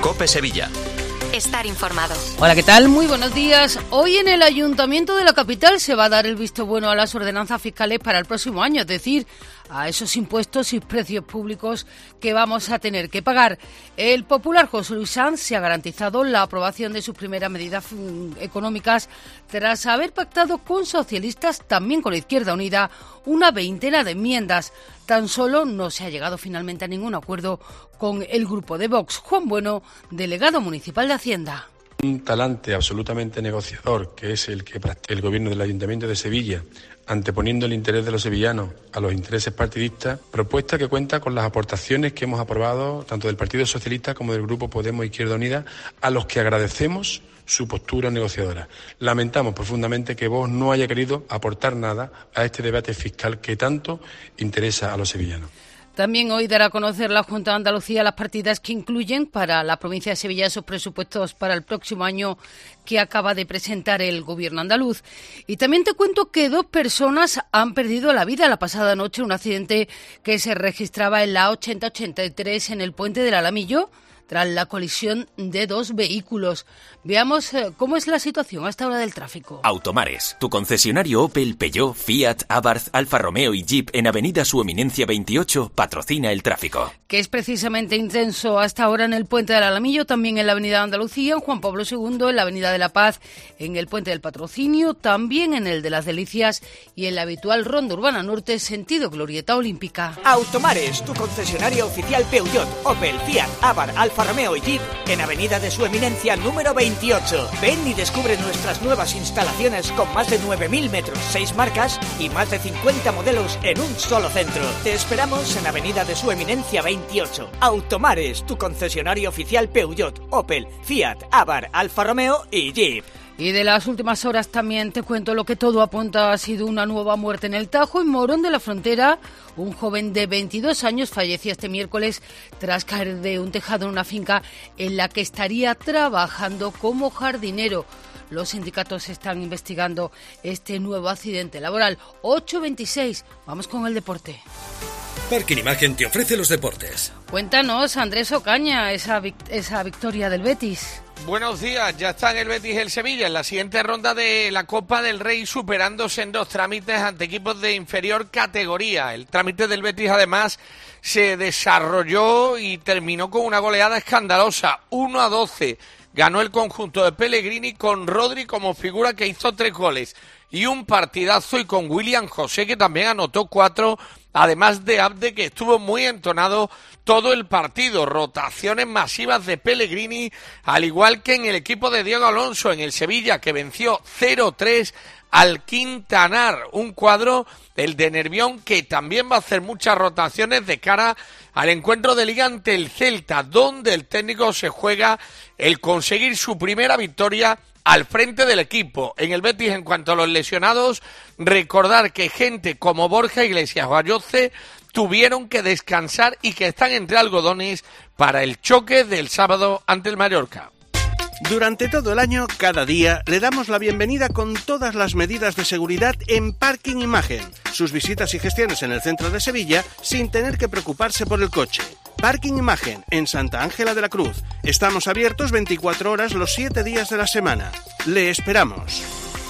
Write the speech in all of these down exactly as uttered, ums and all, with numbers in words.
COPE Sevilla. Estar informado. Hola, ¿qué tal? Muy buenos días. Hoy en el Ayuntamiento de la capital se va a dar el visto bueno a las ordenanzas fiscales para el próximo año, es decir, a esos impuestos y precios públicos que vamos a tener que pagar. El popular José Luis Sanz se ha garantizado la aprobación de sus primeras medidas económicas tras haber pactado con socialistas, también con la Izquierda Unida, una veintena de enmiendas. Tan solo no se ha llegado finalmente a ningún acuerdo con el grupo de Vox. Juan Bueno, delegado municipal de Hacienda. Un talante absolutamente negociador, que es el que el gobierno del Ayuntamiento de Sevilla, anteponiendo el interés de los sevillanos a los intereses partidistas, propuesta que cuenta con las aportaciones que hemos aprobado tanto del Partido Socialista como del Grupo Podemos Izquierda Unida, a los que agradecemos su postura negociadora. Lamentamos profundamente que Vox no haya querido aportar nada a este debate fiscal que tanto interesa a los sevillanos. También hoy dará a conocer la Junta de Andalucía las partidas que incluyen para la provincia de Sevilla esos presupuestos para el próximo año que acaba de presentar el gobierno andaluz. Y también te cuento que dos personas han perdido la vida la pasada noche en un accidente que se registraba en la ochenta ochenta y tres en el puente del Alamillo, tras la colisión de dos vehículos. Veamos eh, cómo es la situación a esta hora del tráfico. Automares, tu concesionario Opel, Peugeot, Fiat, Abarth, Alfa Romeo y Jeep en Avenida Su Eminencia veintiocho patrocina el tráfico. Que es precisamente intenso hasta ahora en el Puente del Alamillo, también en la Avenida de Andalucía, en Juan Pablo segundo, en la Avenida de la Paz, en el Puente del Patrocinio, también en el de las Delicias y en la habitual Ronda Urbana Norte, sentido Glorieta Olímpica. Automares, tu concesionario oficial Peugeot, Opel, Fiat, Abarth, Alfa Romeo y Jeep en Avenida de Su Eminencia número veintiocho. Ven y descubre nuestras nuevas instalaciones con más de nueve mil metros, seis marcas y más de cincuenta modelos en un solo centro. Te esperamos en Avenida de Su Eminencia veintiocho. Automares, tu concesionario oficial Peugeot, Opel, Fiat, Abarth, Alfa Romeo y Jeep. Y de las últimas horas también te cuento lo que todo apunta ha sido una nueva muerte en el Tajo. En Morón de la Frontera, un joven de veintidós años fallecía este miércoles tras caer de un tejado en una finca en la que estaría trabajando como jardinero. Los sindicatos están investigando este nuevo accidente laboral. ocho veintiséis, vamos con el deporte. Parking Imagen te ofrece los deportes. Cuéntanos, Andrés Ocaña, esa, vic- esa victoria del Betis. Buenos días, ya está en el Betis el Sevilla en la siguiente ronda de la Copa del Rey, superándose en dos trámites ante equipos de inferior categoría. El trámite del Betis además se desarrolló y terminó con una goleada escandalosa, uno a doce. Ganó el conjunto de Pellegrini con Rodri como figura que hizo tres goles y un partidazo, y con William José que también anotó cuatro, además de Abde que estuvo muy entonado todo el partido. Rotaciones masivas de Pellegrini, al igual que en el equipo de Diego Alonso en el Sevilla, que venció cero tres al Quintanar, un cuadro, el de Nervión, que también va a hacer muchas rotaciones de cara al encuentro de Liga ante el Celta, donde el técnico se juega el conseguir su primera victoria al frente del equipo. En el Betis, en cuanto a los lesionados, recordar que gente como Borja Iglesias o Ayoce tuvieron que descansar y que están entre algodones para el choque del sábado ante el Mallorca. Durante todo el año, cada día, le damos la bienvenida con todas las medidas de seguridad en Parking Imagen. Sus visitas y gestiones en el centro de Sevilla sin tener que preocuparse por el coche. Parking Imagen, en Santa Ángela de la Cruz. Estamos abiertos veinticuatro horas los siete días de la semana. Le esperamos.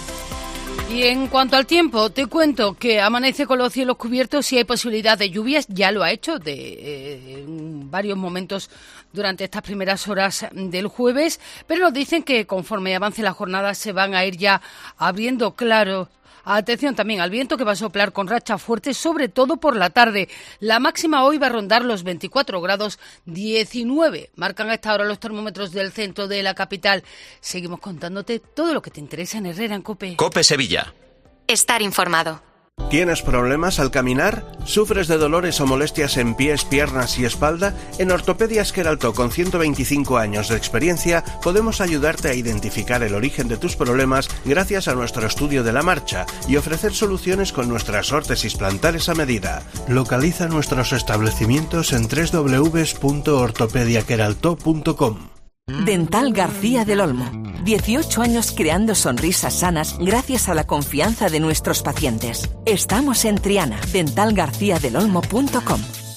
Y en cuanto al tiempo, te cuento que amanece con los cielos cubiertos y hay posibilidad de lluvias. Ya lo ha hecho de eh, en varios momentos durante estas primeras horas del jueves, pero nos dicen que conforme avance la jornada se van a ir ya abriendo claros. Atención también al viento, que va a soplar con rachas fuertes, sobre todo por la tarde. La máxima hoy va a rondar los veinticuatro grados diecinueve. Marcan a esta hora los termómetros del centro de la capital. Seguimos contándote todo lo que te interesa en Herrera en COPE. COPE Sevilla. Estar informado. ¿Tienes problemas al caminar? ¿Sufres de dolores o molestias en pies, piernas y espalda? En Ortopedias Queraltó, con ciento veinticinco años de experiencia, podemos ayudarte a identificar el origen de tus problemas gracias a nuestro estudio de la marcha y ofrecer soluciones con nuestras órtesis plantares a medida. Localiza nuestros establecimientos en doble u doble u doble u punto ortopedia queraltó punto com. Dental García del Olmo. dieciocho años creando sonrisas sanas gracias a la confianza de nuestros pacientes. Estamos en Triana. dental garcía del olmo punto com.